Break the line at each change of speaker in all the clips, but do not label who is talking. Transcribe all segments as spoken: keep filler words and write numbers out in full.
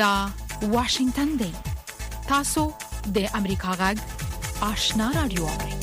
دا واشنگتن دی. تاسو د امریکا غږ آشنا رادیو اورئ.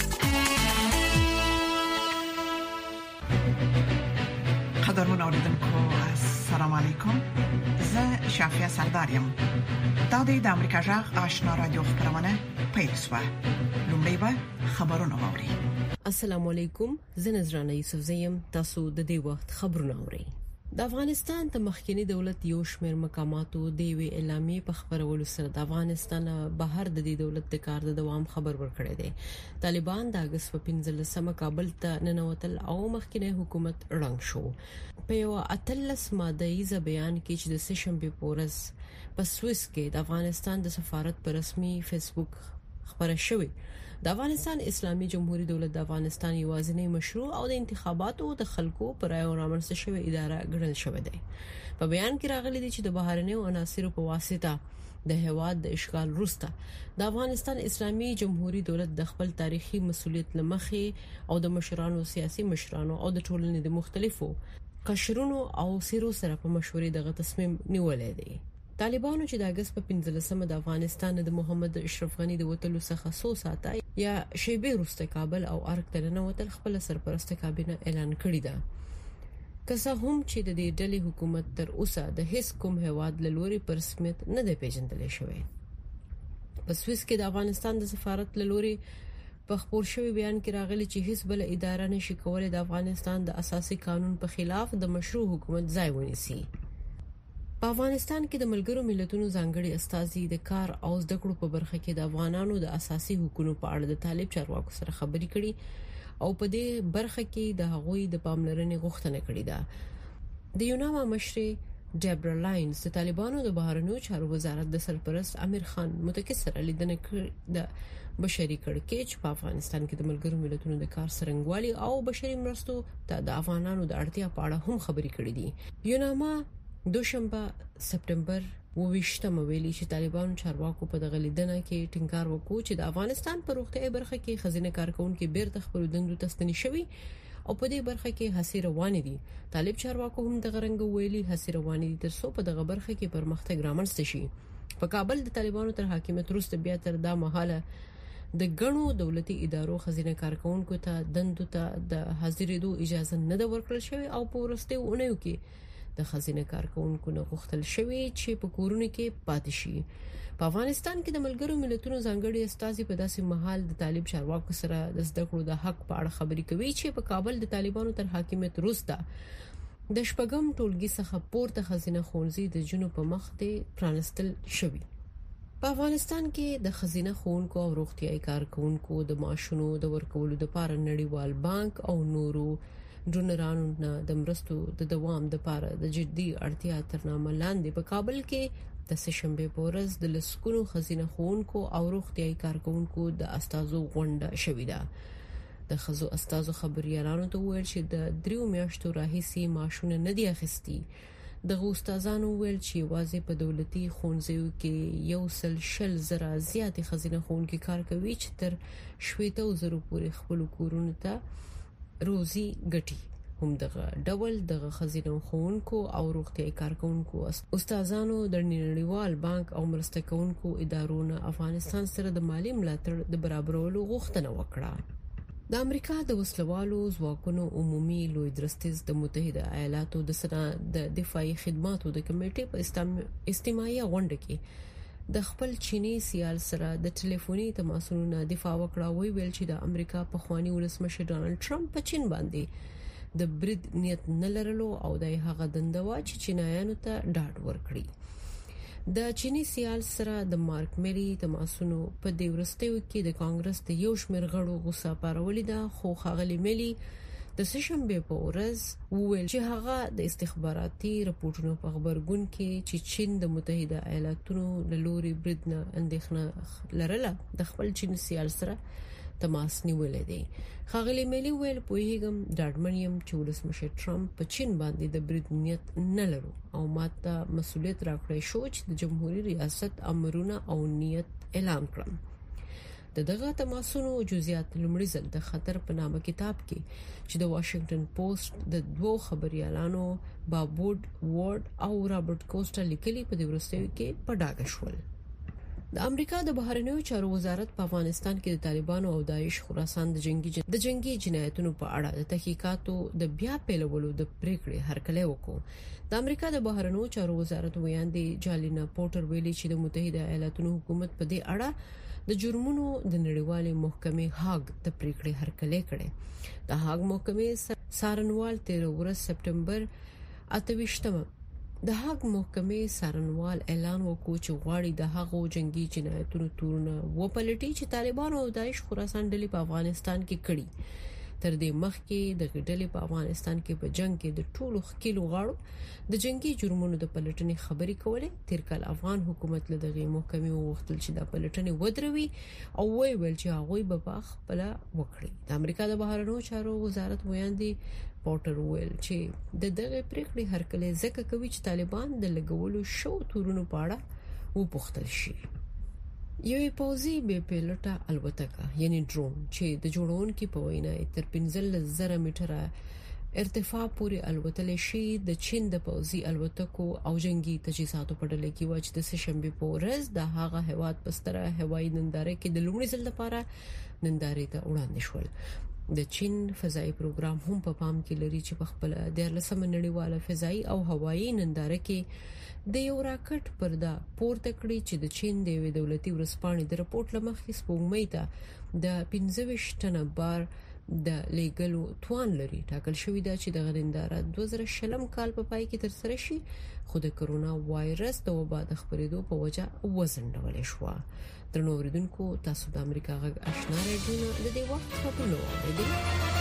قدرمن اوریدونکو السلام علیکم. زه شافیا سردارم. دا د امریکا غږ آشنا رادیو خبرونه پیښه. لومړی به خبرونه واوري.
السلام علیکم. زه نذرانه یوسف زیم. تاسو د دې وخت خبرونه اورئ. د افغانستان د مخکنی دولت یو شمېر مقاماتو د وی اعلامیې په خبرولو سره د افغانستان بهر د دې دولت د کار د دوام خبر ورکړی دی. طالبان د اگست په پنځلسمه کابل ته ننوتل او مخکنی حکومت ړنګ شو. په یو اتلس ماده‌ایز بیان کې چې د سشنبه پورز په سويس کې د افغانستان د سفارت پر رسمي فیسبوک خبره شوې. د افغانستان اسلامي جمهوریت دولت د افغانستان یوازینی مشروع او د انتخاباتو د خلکو پر رایو رامنځته شوې اداره ګڼل شوې ده. په بیان کې راغلي دي چې د بهرنیو عناصرو په واسطه د هواد د اشغال وروسته د افغانستان اسلامي جمهوریت دولت د خپل تاریخي مسولیت لمخې او د مشرانو سیاسي مشرانو او د ټولنې د مختلفو قشرونو او سیرو سره په مشورې دغه تصمیم نیولې دی. طالبانو چې د اگست په پنځلسمه د افغانستان د محمد اشرف غنی د وټلو څخه څو ساعته یا شیبه وروسته کابل او ارګ ته ننوتل خپل سرپرسته کابینه اعلان کړی ده. که څه هم چې د دې ډلې حکومت تر اوسه د هیڅ کوم هواد له لوري پر رسمیت نه دی پیژندل شوی. په سويس کې د افغانستان د سفارت له لوري په خبر شوی بیان کې راغلي چې هیڅ بل اداره نشي کولای د افغانستان د اساسي قانون په خلاف د مشروع حکومت ځای ونیسي. په افغانستان کې د ملګرو ملتونو ځانګړي استازي د کار او زده کړو په برخه کې د افغانانو د اساسي حقوقو په اړه د طالب چارواکو سره خبرې کړي او په دې برخه کې د هغوی د پاملرنې غوښتنه کړې ده. د یوناما مشر ډیبرا لاینز د طالبانو د بهرنیو چارو وزارت د سرپرست امیر خان متکی سره لیدنه کړې ده. بشري کړکېچ په افغانستان کې د ملګرو ملتونو د کار څرنګوالي او بشري مرستو ته د افغانانو د اړتیا په اړه هم خبرې کړې دي. یوناما دوشنبه سپټمبر وویشتمه ویلي چې طالبانو چارواکو په دغه لیدنه کې ټینګار وکړ چې د افغانستان په روغتیايي برخه کې خزینه کارکونکو بیرته خپل دندو ته ستنې شوي او په دې برخه کې هڅې روانې دي. طالب چارواکو هم دغه رنګ ویلي هڅې روانې دي تر څو په دغه برخه کې پرمختګ رامنځته شي. په کابل د طالبانو تر حاکمیت وروسته بیا تر دا مهاله د غنو دولتي ادارو خزینه کارکونکو ته دندو ته د حاضرېدو اجازه نه ده ورکړل شوې او په ورسته اونیو کې د خزینه کارکونکو نه غوښتل شوی چې په کورونو کې پاتې شي. په افغانستان کې د ملګرو ملتونو ځانګړي استازي په داسې مهال د طالب چارواکو سره د زده کړو د حق په اړه خبرې کوي چې په کابل د طالبانو تر حاکمیت وروسته د شپږم ټولګي څخه پورته خزینه ښوونځي د جنوب په مخ ته پرانستل شوی. په افغانستان کې د خزینه ښوونکو او روغتيایي کارکونکو د معاشونو د ورکولو لپاره نړیوال بانک او نورو ډونرانو نه د مرستو د دوام لپاره د جدي اړتیا ترنامه لاندې په کابل کې د سشنبه پورز د لسکونو خزینه ښوونکو او روغتيایي کارکونکو د استازو غونډه شوې ده. د خزو استازو خبريالانو ته ویل چې د دریو میاشتو راهیسي معاشونه نه دی اخیستي. د استادانو ویل چې واځي په دولتي ښوونځیو کې یو سل شل زره زیاتې خزینه ښوونکي کار کوي چې تر شپږ زره پورې خپل کورونه ته روزي ګټي. هم دغه ډول دغه خزینه ښوونکو او روغتيایي کارکونکو استادانو د نړیوال بانک او مرسته کوونکو ادارونو افغانستان سره د مالی ملاتړ د برابرولو غوښتنه وکړه. د امریکا د وسلوالو ځواکونو عمومي لوی درستیز د متحده ایالاتو د سنا د دفاعي خدماتو د کمیټې په استماعي غونډه کې د خپل چینی سیال سره د ټلیفوني تماسونو دفاع وکړه. وی ویل چې د امریکا په خواني ولسمشر ډانلډ ټرمپ په چین باندې د برید نیت نه لرلو او د هغه دندوا چې چینایانو ته ډاډ ورکړي. د چینی سیال سره د مارک میری تماسونو په دې ورستیو کې د کانګرس د یو شمېر غړو غوسه پارولې ده، خو خاغلی میلی د سشنبه په ورځ وویل چې هغه د استخباراتي راپورټونو په خبرګون کې چې چین د متحده ایالاتونو له لوري برید نه اندېښنه لرله د خپل چین سیال سره تماس نیولې دي. خاغلی میلی ویل پوهیږم ډاډمنیم چې ولسمشر ټرمپ په چین باندې د برید نیت نه لرو او ماته مسؤلیت راکړی شو چې د جمهوریت ریاست امرونه او نیت اعلان کړم. د دغه تماسونو جزئیات لومړی ځل د خطر په نامه کتاب کې چې د واشنگټن پوسټ د دوو خبريالانو بابود وارد او رابرټ کوسټا لیکلي په د ورستیو کې په ډاګه شول. د امریکا د بهرنیو چارو وزارت په افغانستان کې د طالبانو او داعش خراسان د جنگي جن... د جنگي جنایتونو په اړه د تحقیقاتو د بیا پیلولو د پریکړې هرکلی وکړ. د امریکا د بهرنیو چارو وزارت ویاندې جالینا پورټر ویلي چې د متحده ایالاتونو حکومت په دې اړه د جرمونو د نړیوالې محکمې هاګ د پریکړې هرکلی کړي. د هاګ محکمې سارنوال تیره ورځ سپټمبر اتهویشتمه د هاګ محکمې سارنوال اعلان وکړ چې غواړي د هغو جنگي جنایتونو تورونه وپلټي چې طالبان او داعش خراسان ډلې په افغانستان کې کړي. تر دې مخکې د ډلې په افغانستان کې په جنگ کې د ټولو خکیلو غاړو د جنگي جرمونو د پلټنې خبرې کولې. تیر کال افغان حکومت له دغه محکمې وغوښتل چې د پلټنې ودروي او وی ویل چې هغه به په خپل وکړي. د امریکا د بهرنیو چارو وزارت ویاندې پورټر ویل چې د دغه پریکړې هرکلی ځکه کوي چې طالبان د لګولو شو تورونو په اړه وپوښتل شي. یوې پوځي بې پیلوټه الوتکه یعنی ډرون چې د جوړونکو په وینا تر پنځلس زره میټره ارتفاع پورې الوتل شي د چین د پوځي الوتکو او جنگي تجهیزاتو په ډله کې و چې د سشنبه په ورځ د هغه هواد پستره هوایي ننداره کې د لومړي ځل لپاره ننداره ته وړاندې شول. د چین فضائي پروګرام هم په پام کې لري چې په خپل د لسمه نړیواله فضائي او هوایي ننداره کې د یو راکټ پرده پورته کړی چې د چین د وی دولتي ورسپانې د رپورټ لمخې سپوږمۍ ته د پنځه ویشت ټنه بار د لیګلو توان لري. ټاکل شوې ده چې د غننداره دوه زره شلم کال په پای کې تر سره شي، خو د کرونا وایرس د وبا د خپرېدو په وجه وزندول شو. درنو اوریدونکو، تاسو د امریکا غږ آشنا رادیو د دې وخت خبرونه اوریدل.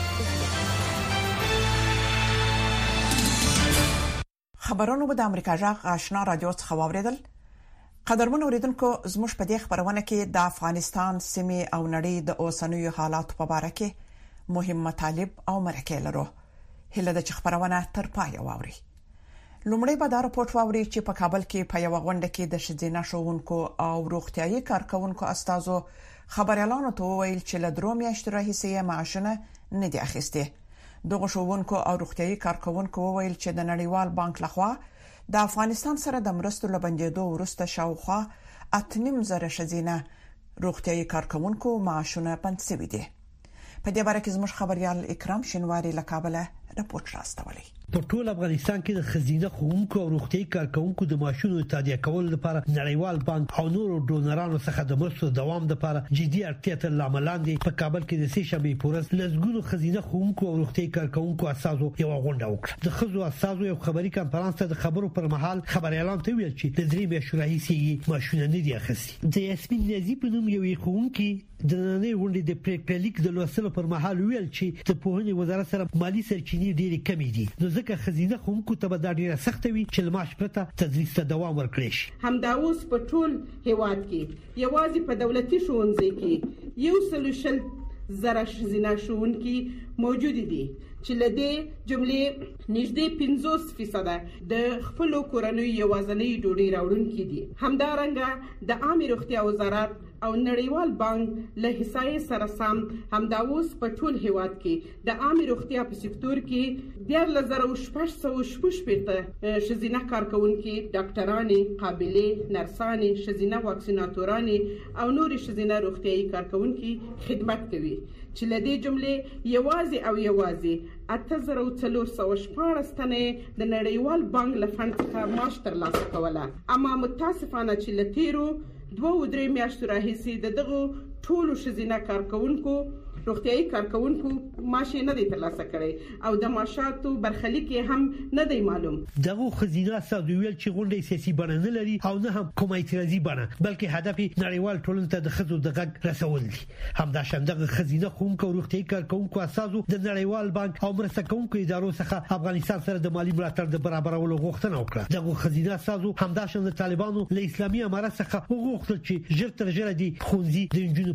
خبرونه به د امریکا غږ آشنا رادیو څخه واوریدل. قدرمن اوریدونکو، زموږ په دې خبرونه کې د افغانستان سیمه او نړۍ د اوسنیو حالات په اړه کې مهم مطالب او مرکې لرو. هله د خبرونه تر پای واوري. لومړی به دا راپورټ واوري چې په کابل کې په یو غونډه کې د شذینا شوونکو او روغتيایي کارکونکو استادو خبريالانو ته ویل چې له درو میاشتو راهیسې معاشونه نه دي اخیستي. دغه شوونکو او روغتيایي کارکونکو ویل چې د نړیوال بانک لخوا د افغانستان سره د مرستو لبندېدو وروسته شاوخوا اتنیم زره شذینا روغتيایي کارکونکو معاشونه بند شوي دي. په دې اړه کې زموږ خبريال اکرام شینواری له کابل راپورټ راستولی.
په ټول افغانستان کې د خزینه خوونکو او روغتي کارکونکو د معاشونو تادیه کول لپاره نړیوال بانک او نورو ډونرانو څخه د مرستو دوام لپاره جدي اړتیا تر لاملاندې په کابل کې د سې شنبې پورز لزګونو خزینه خوونکو او روغتي کارکونکو اساسو یو غونډه وکړه. د خزو اساسو یو خبري کانفرنس ته د خبرو پر مهال خبريالان ته ویل چې د درې میاشتو راهیسې معاشونه نه دي اخیستي. د یاسمین نزی په نوم یو خوونکی د نړۍ غونډې د پریکړلیک د لوستلو پر مهال ویل چې د پوهنې وزارت سره مالی سرچینې ډېرې کمې دي، نو ځکه خزینه خوونکو ته به دا ډېره سخته وي چې معاش پرته تدریس ته دوام ورکړي شي.
همدا اوس په ټول هیواد کې یوازې په دولتي ښوونځي کې یو سلوشل زره خزینه شوونکي موجود دي چې لدې جملې نږدې پنځوس فیصد د خپل کورنۍ یوازنۍ ډوډۍ راوړونکي دي. همدارنګه د عامه روغتیا وزارت او نړیوال بانک له حصای سره سم همدا اوس په ټول هیواد کې د عامه روغتیا په سکتور کې ډېر لزر او شپږ سوه شپږ پېته شذینه کارکونکي، ډاکټرانې، قابلې، نرسانې، شذینه واکسیناتورانې او نور شذینه روغتيایي کارکونکي خدمت کوي چې لدې جملې یوازې او یوازې اته زره څلور سوه شپاړس تنه د نړیوال بانک له فند څخه معاش ترلاسه کوله. اما متاسفانه چې لتیرو دوه درې میاشتو راهیسې د دغه ټولو شذینه کارکونکو روغتيایي کارکونکو معاش نه دی ترلاسه کړی او د معاشاتو برخلیک هم نه دی معلوم.
دغه خزینه سادویل چې غونډې سیاسي بڼه نه لري او نه هم کومه اعتراضي بڼه، بلکې هدف نړیوال ټولنې ته د خزو د غږ رسول دي. همدا شاندغه خزینه خوونکو روغتيایي کارکونکو اساسو د نړیوال بانک او مرسته کوونکو ادارو څخه افغانستان سره د مالی ملاتړ د برابرولو غوښتنه وکړه. دغه خزینه اساسو همدا شاند طالبانو له اسلامي امارت څخه وغوښتل چې ژر تر ژره دي خونځي د انجونو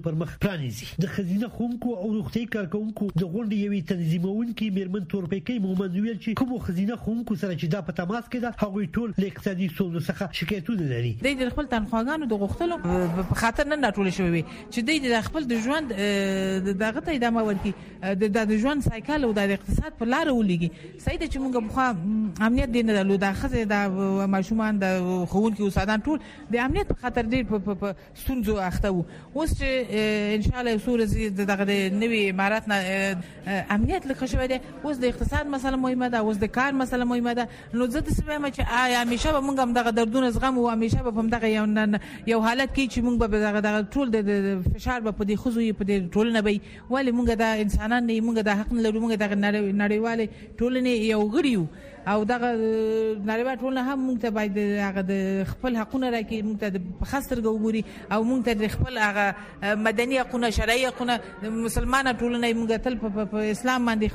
پر مخ پرانیزي. د خزینه خونکو او روغتي کارکونکو د غونډې یوې تنظیمونکو میرمن تورپیکې مومند ویل چې کوم خزینه خونکو سره چې دا په تماس کې ده هغوی ټول له اقتصادي ستونزو څخه شکایتونه لري.
د خپل تنخواګانو د غوښتلو په خاطر نه راټول شوی چې د خپل د ژوند دغه ته ادامه ورکړي، د ژوند سایکل او د اقتصاد په لار ولګي. صحیح ده چې موږ په امنیت دین د لودا خزه د ماشومان د خوونکو استادان ټول د امنیت په خاطر ډیر په ستونزو اخته وو. اوس چې ان شاء الله سورې دغه نوې امارات نه امنیت لکه شوی دی، اوس د اقتصاد مسله مهمه ده، اوس د کار مسله مهمه ده. نو زه د سپېم چې آیا همیشه به موږ هم دغه دردونه زغم او همیشه به هم دغه یو یو حالت کې چې موږ به دغه دغه ټول د فشار به په دې خزوی په دې ټولنه به ولی موږ د انسانان نه موږ د حق نه لرو، موږ د نړیوال ټولنې یو غړي او دغه نړیوال ټولنه هم موږ ته باید هغه د خپل حقونه راکړي، موږ ته د خاصتر ګوري او موږ ته د خپل هغه مدني حقونه شرعي حقونه مسلمانانه ټولنه موږ تل په اسلام باندې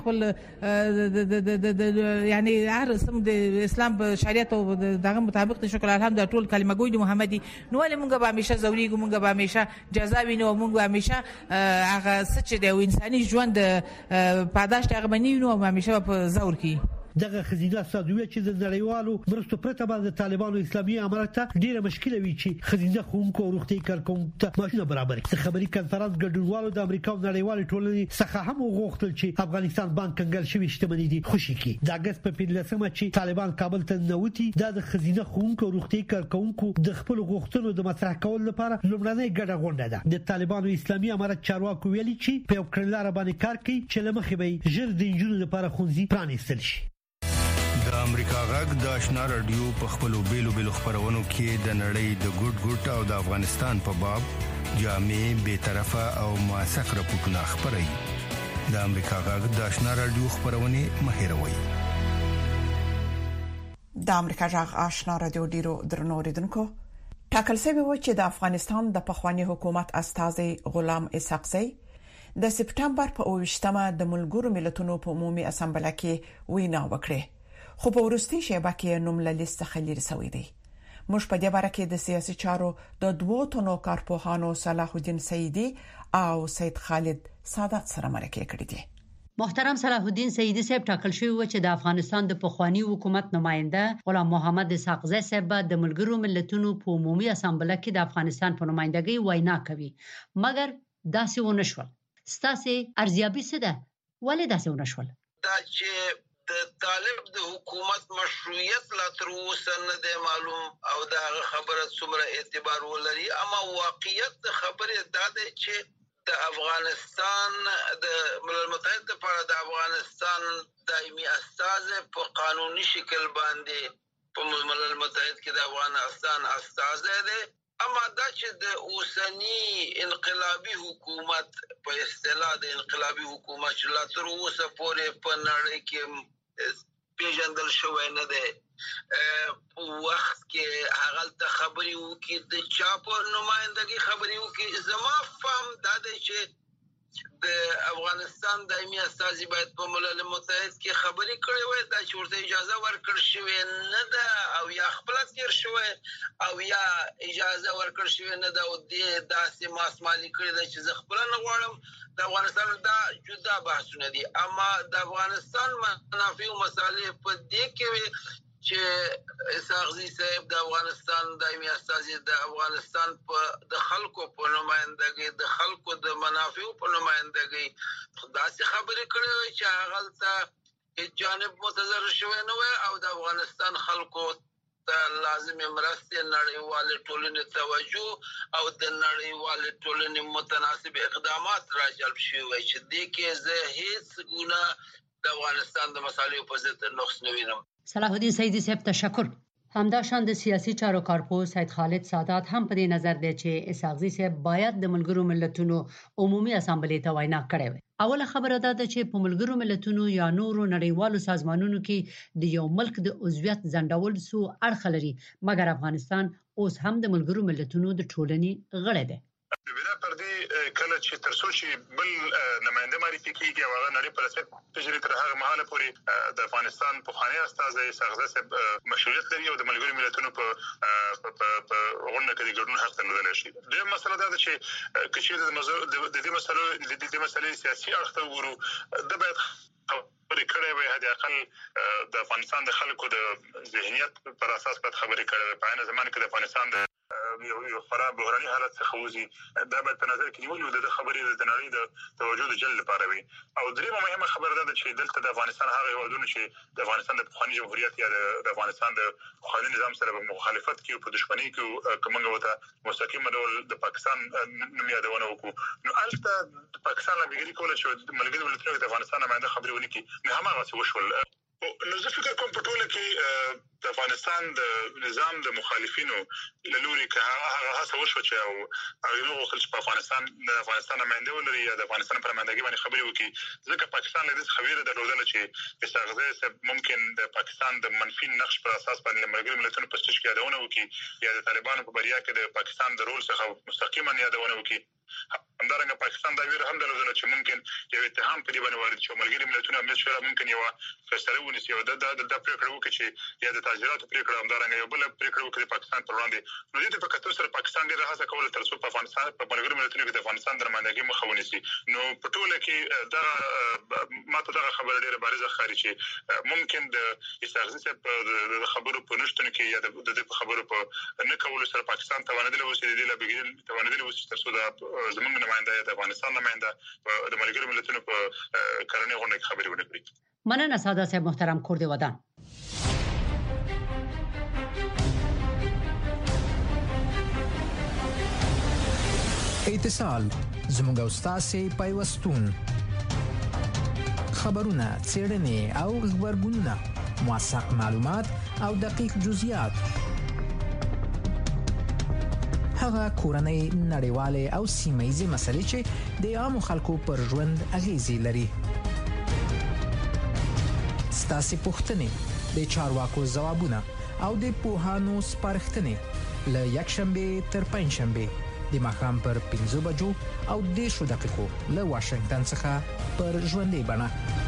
خپل د یعنی هر سم د اسلام په شریعت او دغه مطابق د شکر الحمد ټول کلمه ګوي د محمدي. نو ولې موږ به همیشه زوريګو، موږ به همیشه جزا وینو، موږ به همیشه هغه سچ دی او انساني ژوند پاداش هغه بنینو او همیشه په زور کې.
دغه خزینه سادوی چې د نړیوالو مرستو پرته باندې طالبانو اسلامي امارات ته ډیره مشکله وی چې خزینه خونکو او روغتي کارکونکو ته ماشینه برابر کړي. خبري کانفرنس ګډونوالو د امریکا او نړیوال ټولنې څخه هم وغوښتل چې افغانستان باندې کنګل شوی شتمنۍ دي خوشي کړي. د اگست په پنځلسمه چې طالبان کابل ته نوتی د خزینه خونکو او روغتي کارکونکو د خپل غوښتنو د مطرح کولو لپاره لومړنۍ ګډه غونډه ده. د طالبانو اسلامي امارات چارواکو ویلي چې په کړنلار باندې کار کوي چې لمخې به ژر د انجونو لپاره خونځي پرانیستل شي.
د امریکا غږ د آشنا رادیو په خپلو بیلو بیلو خبرونو کې د نړۍ د ګډ ګډ او د افغانستان په باب جامع به طرفه او موثق راپورټونه خبري. د امریکا غږ د آشنا رادیو خبرونه مهیروي.
د امریکا غږ آشنا رادیو ډیرو درنو ریدونکو ټاکل شوی و چې د افغانستان د پخوانی حکومت استازي غلام اسحاقزی د سپټمبر په اوویشتمه د ملګرو ملتونو په عمومي اسامبله کې وینا وکړه، خو په ورستي شیبه کې نوم له لیست څخه لري شوی دی. موږ په دې باره کې د سیاسي چارو د دوو تنو کارپوهانو صلاح الدین سیدی او سید خالد سادات سره مرکه کړې دي.
محترم صلاح الدین سیدی صاحب ټاکل شوی و چې د افغانستان د پخوانی حکومت نماینده غلام محمد اسحاقزی صاحب د ملګرو ملتونو په عمومي اسامبله کې د افغانستان په نمائندګۍ وینا کوي، مګر داسې ونه شول. ستاسو ارزیابي څه ده؟ ولې داسې ونه شول؟
دا چې د طالب د حکومت مشروعیت لا تر اوسه نه دی معلوم او دا خبره څومره اعتبار ولري، اما واقعیت خبره دا ده چې د افغانستان د ملل متحد لپاره د افغانستان دایمي استازی په قانوني شکل باندې په ملل متحد کې د افغانستان استازی دی. اما دا چې د اوسنی انقلابی حکومت په اصطلاح د انقلابی حکومت چې لا تر اوسه پورې په نړۍ کې پیژندل شوی نه دی، وخت کې هغه ته خبري وکړي د چا په نمائندګۍ خبري وکړي. زما فهم دا دی چې د افغانستان دایمي استازي باید په ملل متحد کې خبري کړې وای، دا چې ورته اجازه ورکړل شوې نه ده او یا خپل تیر شوی او یا اجازه ورکړل شوې نه ده او د داسې ماسمالي کړی ده چې زه خپل نه غواړم. د افغانستان دا جدا بحثونه دي، اما د افغانستان منافع او مصالح په دې کې چې اسحاقزی صاحب د افغانستان دایمي استازي د افغانستان په د خلکو په نمائندګۍ د خلکو د منافع په نمائندګۍ داسې خبرې کړې چې هغه ته جانب متضرر شوی نه وي او د افغانستان خلکو ته لازم مرسته نړیوال ټولنې توجه او د نړیوال ټولنې متناسب اقدامات راجلب شوی وي چې دې کې زه هیڅ ګونه د افغانستان د مصالحو په ضد نقص نه وینم.
صلاح الدین سیدی صاحب تشکر. همداشان د سیاسي چارو کارپو سید خالد سادات هم په دې نظر دی چې اسحاقزی صاحب باید د ملګرو ملتونو عمومي اسامبلې ته وینا کړې وي. اوله خبره دا ده چې په ملګرو ملتونو یا نورو نړیوالو سازمانونو کې د یو ملک د عضویت ځنډول سو اړخ لري، مګر افغانستان اوس هم د ملګرو ملتونو د ټولنې غړی دی.
بنا پر دې کله چې تر څو چې بل نماینده معرفي کیږي او هغه نړۍ پر اساس تجربه تر هغه مهاله پورې د افغانستان په خاني استازي سغزه سب مشروعیت لري او د ملګرو ملتونو په په غونډه کې ګډون حق درلودل شي. د مسله دا ده چې کچې د د دې مسلو د دې مسلې سیاسي اړخ ته ورو د باید خبرې کړې وي هدا اقل د افغانستان د خلکو د ذهنیت پر اساس په خبرې کړې وي. په عین زمان کې د افغانستان د یو یو خراب بحراني حالت څخه وځي دا به په نظر کې نیول د خبرې د نړۍ د توجه د جلب لپاره وي. او درېمه مهمه خبره ده چې دلته د افغانستان هغه هیوادونه چې د افغانستان د پخوانی جمهوریت یا د افغانستان د قانوني نظام سره په مخالفت کې او په دښمنۍ کې کومه وته مستقیم ډول د پاکستان نوم یادونه وکړو نو البته د پاکستان لپاره کول چې ملګري ملتونو د افغانستان نماینده خبرې ونکړي نو هماغه څه وشول. نو زه فکر کوم په ټوله کې د افغانستان د نظام د مخالفینو له لوري که هغه هڅه وشو چې او هغه نو خپل په افغانستان د افغانستان نماینده ولري یا د افغانستان پر نمائندګي باندې خبرې وکړي ځکه پاکستان له دې خبره درلودل چې استغاثه ممکن د پاکستان د منفي نقش پر اساس باندې ملګري ملتونو په ستش کې یادونه وکړي یا د طالبانو په بریا کې د پاکستان د رول څخه مستقیما یادونه وکړي. همدارنګه پاکستان دا ویره هم درلودل چې ممکن یو اتهام په دې باندې وارد شي ملګري ملتونو امنیت شورا ممکن یو فیصله ونیسي او د د پریکړه وکړي چې یا د تاجراتو پریکړه همدارنګه یو بل پریکړه وکړي پاکستان پر وړاندې. نو دې په کتو سره پاکستان ډېر هڅه کوله تر څو په افغانستان په ملګري ملتونو کې د افغانستان د نمائندګۍ مخه ونیسي. نو په ټوله کې دا ماته دا خبره ډېره بارزه ښکاري چې ممکن د استغاثه په خبرو په نشټون کې یا د دې خبرو په نه کولو سره پاکستان توانیدل وسی د دې لپاره توانیدل وسی تر څو د زمونږ نماینده یا د افغانستان نماینده د ملګرو ملتونو په کارنې غونډه کې خبرې ونکړي.
مننه ساده صاحب محترم کورد ودان.
اتصال زموږ استاد پیوستون خبرونه څېړنې او خبرګونونه موثق معلومات او دقیق جزئیات هغه کورنۍ نړیواله او سیمایي مسلې چې د عامو خلکو پر ژوند اغیزې لري. ستاسو پوښتنې د چارواکو ځوابونه او د پوهانو سپارښتنې له یکشنبه تر پنځشنبه د ماښام پر پنځه بجو او دېرشو دقیقو له واشنگټن څخه پر ژوندۍ بڼه.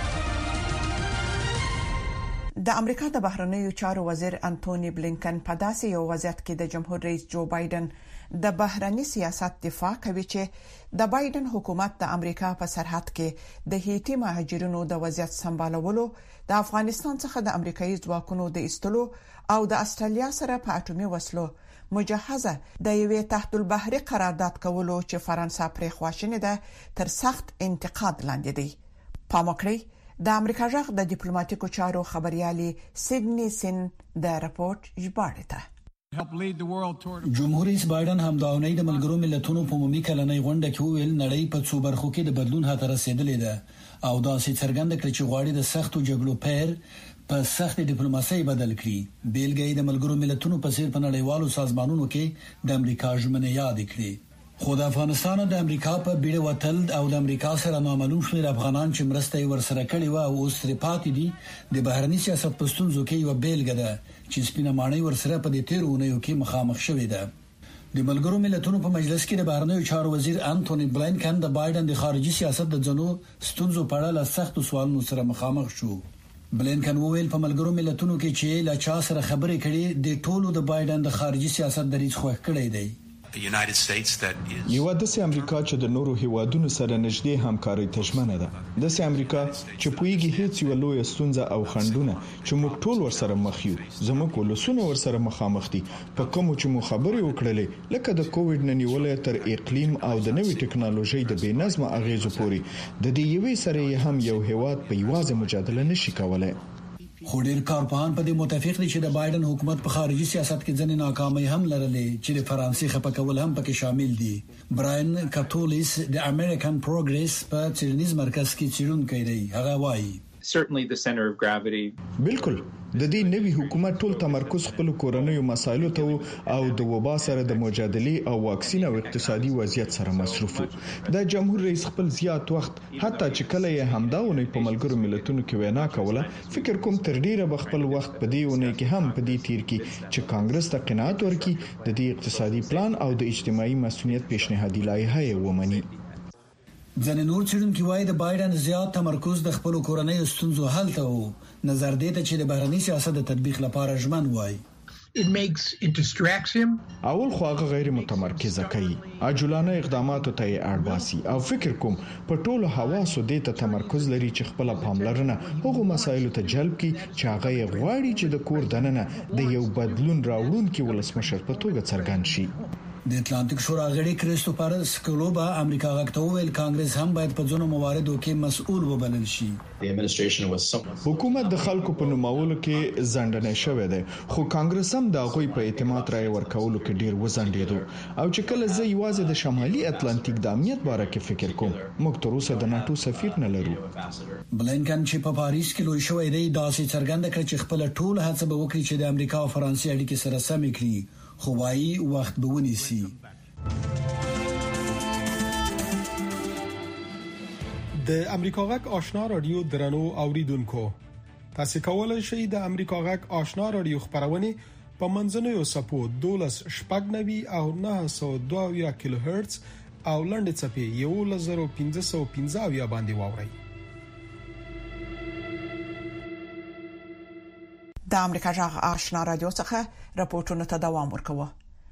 د امریکا د بهرنیو چارو وزیر انټونی بلینکن په داسې یو وضعیت کې د جمهور رئیس جو بایدن د بهرنی سیاست دفاع کوي چې د بایدن حکومت د امریکا په سرحد کې د هیټي مهاجرینو د وضعیت سمبالولو د افغانستان څخه د امریکایي ځواکونو د ایستلو او د استرالیا سره په اټومي وسلو مجهزه د یوې تحت البحري قرارداد کولو چې فرانسه پرې خواشینه ده تر سخت انتقاد لاندې دی. پامکړی د امریکا ژغ د ډیپلوماټیکو چارو خبريالي سیدنی سن د راپورټ ژباړه ده.
جمهور رئیس بایدن هم د اونۍ د ملګرو ملتونو په عمومي کلنۍ غونډه کې ویل نړۍ په څو برخو کې د بدلون هڅه رسیدلې ده او دا سي څرګنده کړ چې غواړي د سختو جګړو پیر په سخت ډیپلوماسي بدل کړي. بیلګې د ملګرو ملتونو په څیر په نړیوالو سازمانونو کې د امریکا ژمنه یاد کړي. خو د افغانستان د امریکا په بیړه وتل او د امریکا سره معاملون شمیر افغانان چې مرسته ورسره کړي و او اوس پاتې دي د بهرنی سیاست په ستونزو کې یو بیلګه ده چې سپینه مانی ورسره په دې تیرونه یو کې مخامخ شوې ده. د ملګرو ملتونو په مجلس کې د بهرنیو چارو وزیر انټونی بلینکن د بایدن د خارجي سیاست د ځنو ستونزو په اړه له سختو سوالونو سره مخامخ شو. بلینکن وویل په ملګرو ملتونو کې چې لا چا سره خبرې کړي د ټولو د بایدن د خارجي سیاست دریځ خوښ کړی دی.
یو د سي امریکا چې د نورو هیوادونو سره نږدې همکاري تشمنه ده. د سي امریکا چې پویږي هیڅ یو لوی ستونزه او خندونه چې موږ ټول ورسره مخ یو زموږ ولسونه ورسره مخامخ دي په کوم چې مو خبرې وکړلې لکه د کووډ ننیولې تر اقلیم او د نوې ټکنالوژي د بېنظمه اغیزو پورې د دې یوې سره هم یو هیواد په یوازې مجادله نشي کولای.
خو ډیر کارپوهان په دې متفق دي چې د بایدن حکومت په خارجي سیاست کې ځنې ناکامۍ هم لرلې چې د فرانسې خپکول هم پکې شامل دي. براین کاتولیس د امریکن پروګریس په څېړنیز مرکز کې څېړونکی دی. هغه وایي
Certainly the center of gravity.
بالکل د دې نوي حکومت ټول تمرکز خپل کورنیو مسایلو ته او د وبا سره د مجادله او واکسین او اقتصادي وضعیت سره مصروف د جمهور رئیس خپل زیات وخت حتی چې کله یې همداونه په ملګرو ملتونو کې وینا کوله فکر کوم تر ډیره بخپل وخت په دې ونه کې هم په دې تیر کې چې کانګرس ته قناعت ورکړي د دې اقتصادي پلان او د اجتماعي مسؤلیت پیشنهادي لایحه ومني.
ځنې نور څېړونکي وایي د بایدن زیات تمرکز د خپل کورنۍ ستونزو حل ته وو نظر دی ته چې د بهرني سیاست د تطبیق لپاره ژمن وایي.
It makes it distracts him.
اول خو هغه غیر متمرکزه کوي عجولانه اقداماتو ته اړ باسي او فکر کوم په ټولو حواسو دې ته تمرکز لري چې خپل پاملرنه هغه مسایلو ته جلب کړي چې هغه غواړي چې د کور دننه د یو بدلون راوړونکي ولسمشر په توګه څرګند شي.
د اتلانتیک شورا غړي کریستوفر سکلوبا امریکا غاکته ویل کانګرس هم باید په ځینو مواردو کې مسؤل وبلل شي.
حکومت د خلکو په نومولو کې ځنډنه شوې ده خو کانګرس هم د غوي په اعتماد راي ورکولو کې ډیر وزندېدو او چې کله زه یوازې د شمالي اتلانتیک د امنیت باره کې فکر کوم موږ تر اوسه د ناتو سفیر نه لرو.
بلنکن چې په پاریس کې لوی شوې دی داسې څرګنده کړ چې خپل ټول هڅه به وکړي چې د امریکا او فرانسې اړیکې سره سم کړي خو وايي وخت به ونیسي.
د امریکا غږ آشنا رادیو درنو اوریدونکو تاسو کولای شئ د امریکا غږ آشنا رادیو خبرونه په منځنوي سپو دولس شپږ نوي او نه سوه دوه کیلو هرتز او لنډ چپی یو لزر پنځه سوه پنځه باندې واورئ.
د امریکا جغ آشنا رادیو څخه راپورټونه ته دوام ورکوه.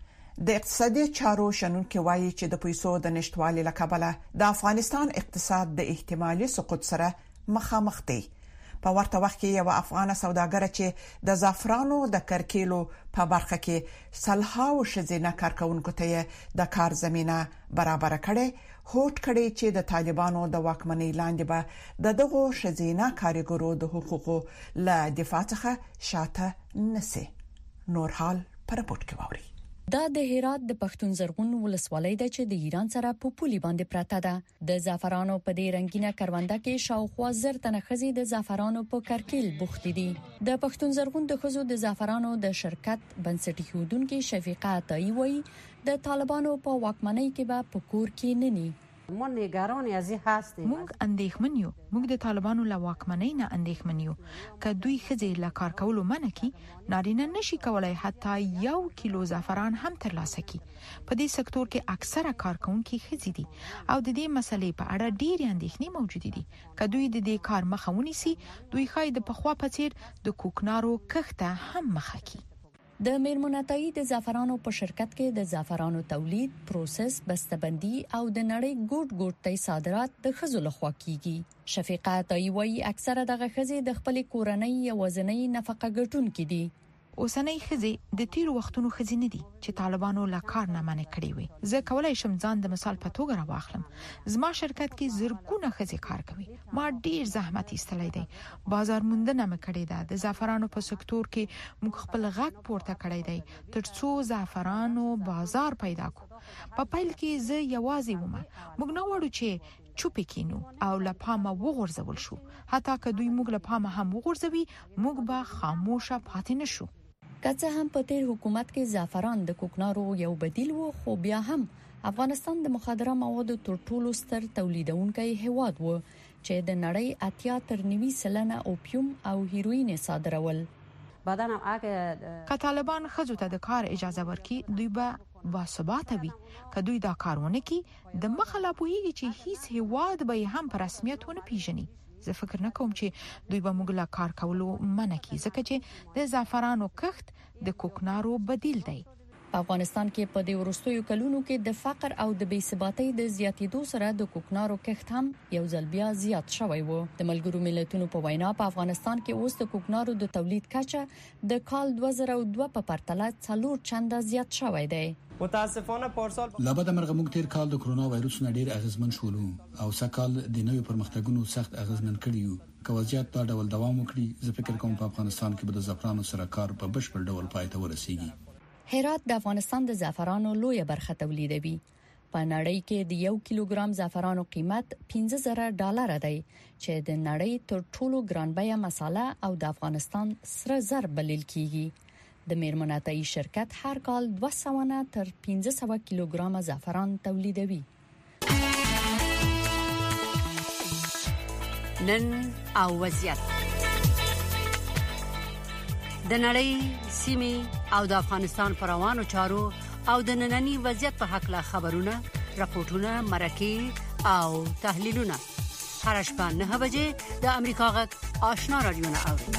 د اقتصادي چارو شنونکو وایي چې د پیسو د نشټوالي لکبله د افغانستان اقتصاد د احتمالي سقوط سره مخامخ دی. په ورته وخت کې یو افغان سوداګر چې د زعفرانو د کرکیلو په برخه کې صلاحو شزینه کارکونکو ته د کار زمينه برابر کړي هوټ کړي چې د طالبانو د واکمنۍ لاندې به د دغو شزینه کارګرو د حقوقو ل دفاع څخه شاته نسی. نور حال پر پورت کې ووري.
دا د هرات د پښتون زرغون ولسوالۍ د چې د ایران سره په پولي باندې پراته ده. د زعفرانو په دې رنگینه کرونده کې شاوخوا زر تنه خزي د زعفرانو په کرکیل بوخت دي. د پښتون زرغون د خزو د زعفرانو د شرکت بنسټي خودونکو شفیقه عطایی وایي د طالبانو په واکمنۍ کې به په کور کې نه ني.
مون نگران ازي هستیم.
موږ اندېښمن یو. موږ د طالبانو له واکمنۍ نه اندېښمن یو. که دوی خزي له کار کولو منع کی نارینه نشي کولای حتی یو کیلو زعفران هم ترلاسه کی. په دې سکتور کې اکثره کارکونکو خزي دي او د دې مسلې په اړه ډېر اندېښنې موجود دي. که دوی د دې کار مخه ونیسي دوی خای د پخوا پڅیر د کوکنارو کښته هم مخه کی.
د میرمناتای د زعفرانو په شرکت کې د زعفرانو تولید، پروسس، بسته‌بندي او د نړۍ ګوټ ګوټ ته صادرات د خزو لخوا کیږي. شفیقه عطایی وایي اکثره دغه خزې د خپل کورنۍ یوازنۍ نفقه ګټونکې دي.
اوسنۍ خزې د تیر وختونو خزې نه دي چې طالبانو لا کار نه منع کړی وي. زه کولای شم ځان د مثال په توګه راوخلم. زما شرکت کې زرګونه خزې کار کوي. ما ډیر زحمت ایستلای دی. بازار موندنه مې کړې ده. د زعفرانو په سکتور کې موږ خپل غږ پورته کړی دی ترڅو زعفرانو بازار پیدا کړو. په پیل کې زه یوازې وم. موږ نه وړو چې چوپ کینو او لپامه وغورځول شو. حتی که دوی موږ لپامه هم وغورځوي موږ به خاموشه پاتې نشو.
که څه هم په تیر حکومت کې زعفران د کوکنارو یو بدیل وو خو بیا هم افغانستان د مخدره موادو تر ټولو ستر تولیدونکی هیواد وو چې د نړۍ اتیا تر نوي سلنه اوپیوم او هیروین صادرول.
بعدن هم اگه
که طالبان خزو ته د کار اجازه ورکړي دوی به باثباته وي. که دوی دا کارونه کوي د مخه لا پوهیږي چې هیڅ هیواد به هم په رسمیت ونه پیژني. زه فکر نه کوم چې دوی به موږ لا کار کولو منع کړي ځکه چې د زعفرانو کښت د کوکنارو بدیل دی.
په افغانستان کې په دې وروستیو کلونو کې د فقر او د بې ثباتۍ د زیاتېدو سره د کوکنارو کښت هم یو ځل بیا زیات شوی و. د ملګرو ملتونو په وینا په افغانستان کې اوس د کوکنارو د تولید کچه د کال دوه زره او دوه په پرتله څلور چنده زیات شوی دی.
متاسفانه پارسال لابد مرغه موږ تیر کال د کرونا وایروس نه ډیر اغیزمن شولو او سکهال د نوې پرمختګونو سخت اغیزمن کړیو. که وضعیت دا ډول دوام وکړي زه فکر کوم په افغانستان کې به د زعفرانو سره کار په بشپړ ډول پای ته ورسیږي.
هرات د افغانستان د زعفرانو لویه برخه تولیدوي. په نړۍ کې د یو کیلوګرام زعفرانو قیمت پنځه زره ډالر دی چې د نړۍ تر ټولو ګران بیه مساله او د افغانستان سره زر بلل کیږي د میرمناتي شرکت هر کال دوه سوه نه تر پنځه سوه کیلوګرام زعفران تولیدوي.
نن او وضعیت د نړۍ سیمې او د افغانستان پر روانو چارو او د نننی وضعیت په حق لا خبرونه، راپورټونه، مرکې او تحلیلونه هر شپه نه بجې د امریکا غږ آشنا رادیو نه اوري.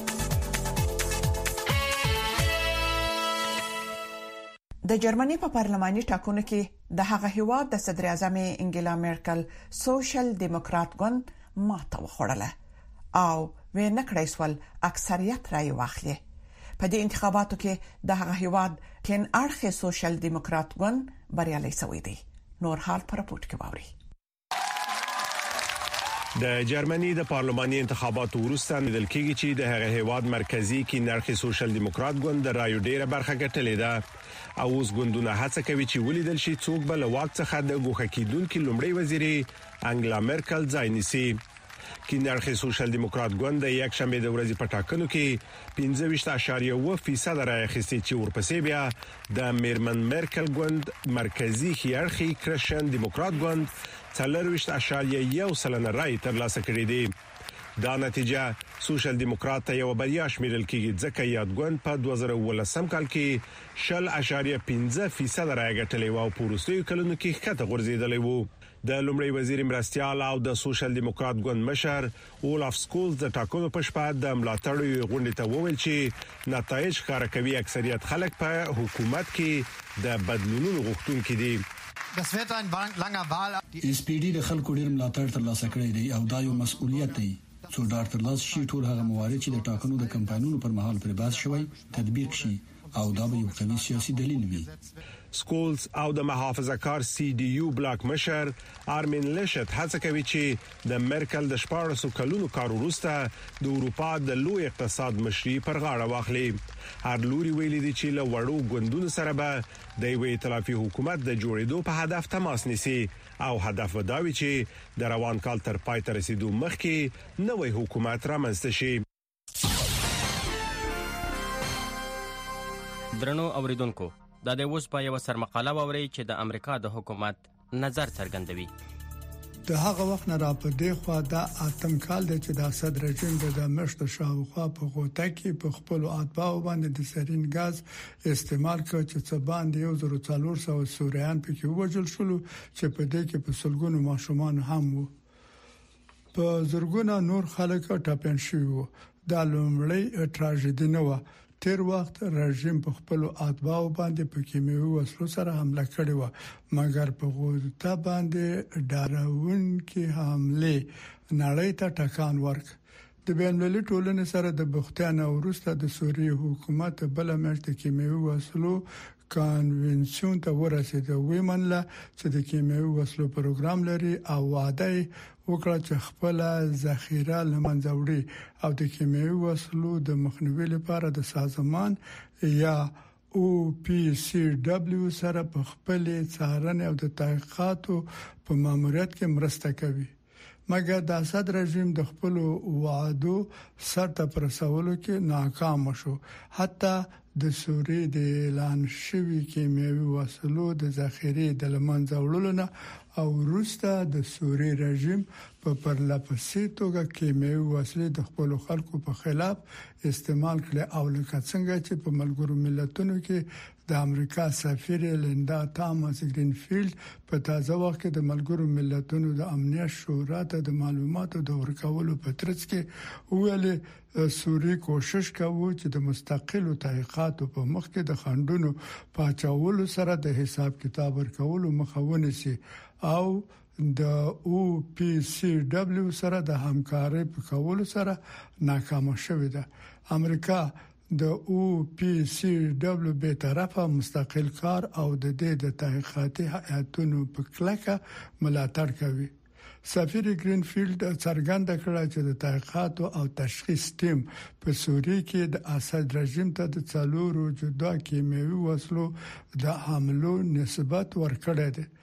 د جرمني په پارلماني ټاکنو کې د هغه هیواد د صدر اعظم انګلا میرکل سوشل دیموکرات ګوند ماته وخوړله او و نه کړی سول اکثریت رائے واخلي. په دې انتخاباتو کې د هغه هیواد کین اړخه سوشل دیموکرات ګوند بریالي شوی دی. نور حال پر راپورټ کې باوري.
د جرمني د پارلماني انتخاباتو وروسته لیدل کېږي چې د هغه هیواد مرکزی کې نرخ سوشل دیموکرات ګوند د رایو ډیره برخه ګټلې ده او اوس ګوندونه هڅه کوي چې ولیدل شي څوک بل واک څخه د ګوښه کېدونکو لومړی وزیر انګلا میرکل ځای نیسي. کې نرخ سوشل دیموکرات ګوند د یک شنبه د ورځې په ټاکنو کې پنځه ویشت اعشاریه اووه فیصد راخستي چې ورپسې بیا د میرمن میرکل ګوند مرکزی خیارخي کرشن دیموکرات ګوند څلور ویشت اعشاریه یو سلنه رای ترلاسه کړې دي. دا نتیجه سوشل دیموکرات ته یو بریا شمیرل کېږي ځکه یاد ګوند په دوه زره ولسم کال کې شل اعشاریه پنځه فیصد رای ګټلې و او پورستیو کلونو کې ښکته غورځېدلې وو. د لومړي وزیر مرستيال او د سوشل دیموکرات ګوند مشر اولف سکولز د ټاکنو په شپه د ملاتړ غونډې ته وویل چې نتایج ښکاره کوي اکثریت خلک په حکومت کې د بدلونونو غوښتونکي دي.
Das wird ein langer Wahl.
اس پی ډي د خلکو ډیر ملاتړ ترلاسه کړی دی او دا یو مسؤلیت دی. څو ډاکټر لاس شي ټول هغه موارد چې د ټاکنو د کمپاینونو پر مهال پر باس شوی تطبیق شي او دا به یو قوي سیاسي دلیل وي.
سکولز او د محافظه کار سی ډي یو بلاک مشر آرمین لشت هڅه کوي چې د میرکل د شپږ کلونو کار وروسته د اروپا د لوی اقتصاد مشري پر غاړه واخلي. هر لوري ویلي دي چې له وړو ګوندونو سره به د یو ائتلافي حکومت د جوړېدو په هدف تماس نیسي او هدف وداوي چې د روان کال تر پای ته رسیدو مخکې نوې حکومت رامنځته شي.
درنو اوریدونکو دا د اوس په یو سرمقاله ووري چې د امریکا د حکومت نظر څرګندوي.
د هغه وخت نه را په دی خو دا اتم کال د چې د اسد رژیم د مشت شاوخوا په غوټه کې په خپل اتباع باندې د سرین غاز استعمال کړ چې څه باندې یو زر څلور سوه سوریان پکې وژل شول چې په دې کې په سلګونو ماشومان هم وو. په زرګونه نور خلک ټاپن شوي وو. دا لومړی تراژیدي نه و. تیر وخت رژیم په خپل اتباع باندې په کیمیاوي وسلو سره حمله کړې و مګر په غوټه باندې ډاروون کې حمله نړۍ ته ټکان ورک. د بین‌المللي ټولنې سره د بختیان وروسته د سوریې حکومت بل مشت کیمیاوي وسلو کنونسیون ته ورسېد. ویمنله چې د کیمیاوي وسلو پروګرام لري او وعده وکړه چې خپل ذخیره لمنځه وړي او د کیمیاوي وسلو د مخنیوي لپاره د سازمان یا او پی سی ډبلیو سره په خپل څارنې او د تحقیقاتو په ماموریت کې مرسته کوي. مګر د اسد رژیم د خپل وعدو سرته پرسولو کې ناکام شو. حتی د سوریې د اعلان شوی کیمیاوي وسلو د ذخیره د لمنځه وړلو نه او وروسته د سوریې رژیم په پرلپسې توګه کیمیاوي وسلې د خپل خلکو په خلاف استعمال کړي او لکه څنګه چې په ملګرو ملتونو کې د امریکا سفیر لیندا تامس گرینفیلد په تازه وخت کې د ملګرو ملتونو د امنیت شورا ته د معلوماتو د ورکولو په ترڅ کې ویل سوریې کوشش کوي چې د مستقلو تحقیقاتو په مخ کې د خندونو پاچاولو سره د حساب کتاب ورکولو مخه ونیسي او د او پی سی ډبلیو سره د همکارۍ په کولو سره ناکام شوې ده. امریکا د او پی سی ډبلیو به طرفه مستقل کار او د دې د تحقیقاتي هیئتونو په کلکه ملاتړ کوي. سفیر گرینفیلد څرګنده کړه چې د تحقیقات او تشخیص ټیم په سوریې کې د اسد رژیم ته د څلورو جدا کیمیاوي وسلو د حملو نسبت ورکړی دی.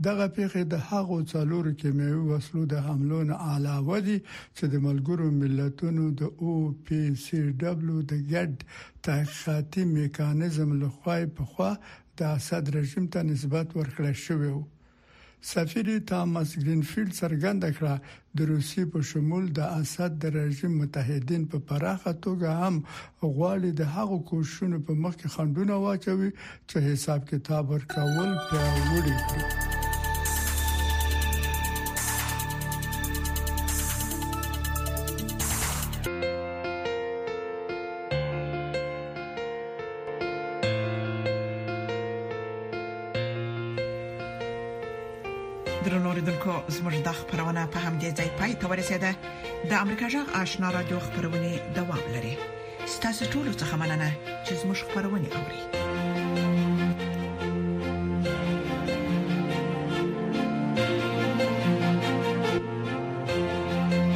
دغه پیښه د هغو څلورو کیمیاوي وسلو د حملو نه علاوه دي چې د ملګرو ملتونو د او پی سی ډبلیو د ګډ تحقیقاتي میکانیزم لخوا په خوا د اسد رژیم ته نسبت ورکړل شوی و. سفیر تامس گرینفیلد څرګنده کړه د روسیې په شمول د اسد د رژیم متحدین په پراخه توګه هم غواړي د هغو کوششونو په مخ کې خنډونه واچوي چې حساب کتاب ورکول پیاوړي کړي.
درنو ریدونکو زموږ د خبرونه په همدې ځای پای ته ورسیده. د امریکا جغ آشنا رادیو خبرونه دوام لري. ستاسو ټول څه مننه چې زموږ خبرونه اوري.